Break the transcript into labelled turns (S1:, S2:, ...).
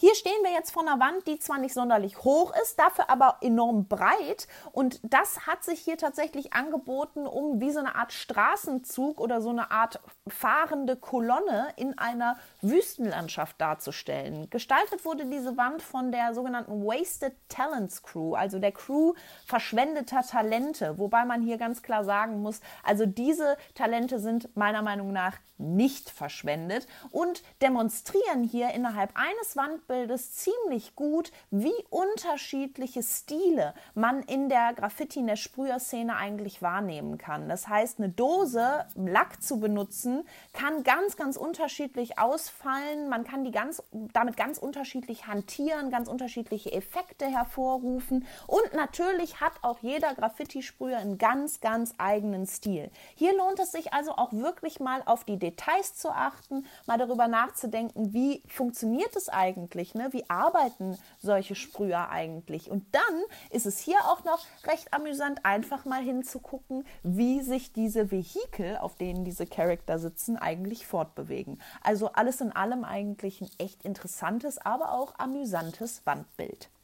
S1: Hier stehen wir jetzt vor einer Wand, die zwar nicht sonderlich hoch ist, dafür aber enorm breit. Und das hat sich hier tatsächlich angeboten, um wie so eine Art Straßenzug oder so eine Art fahrende Kolonne in einer Wüstenlandschaft darzustellen. Gestaltet wurde diese Wand von der sogenannten Wasted Talents Crew, also der Crew verschwendeter Talente. Wobei man hier ganz klar sagen muss, also diese Talente sind meiner Meinung nach nicht verschwendet und demonstrieren hier innerhalb eines Wandbildes ziemlich gut, wie unterschiedliche Stile man in der Graffiti, in der Sprüherszene eigentlich wahrnehmen kann. Das heißt, eine Dose Lack zu benutzen, kann ganz, ganz unterschiedlich ausfallen. Man kann damit ganz unterschiedlich hantieren, ganz unterschiedliche Effekte hervorrufen und natürlich hat auch jeder Graffiti-Sprüher einen ganz, ganz eigenen Stil. Hier lohnt es sich also auch wirklich mal auf die Details zu achten, mal darüber nachzudenken, wie funktioniert es eigentlich, ne? Wie arbeiten solche Sprüher eigentlich? Und dann ist es hier auch noch recht amüsant, einfach mal hinzugucken, wie sich diese Vehikel, auf denen diese Charakter sitzen, eigentlich fortbewegen. Also alles in allem eigentlich ein echt interessantes, aber auch amüsantes Wandbild.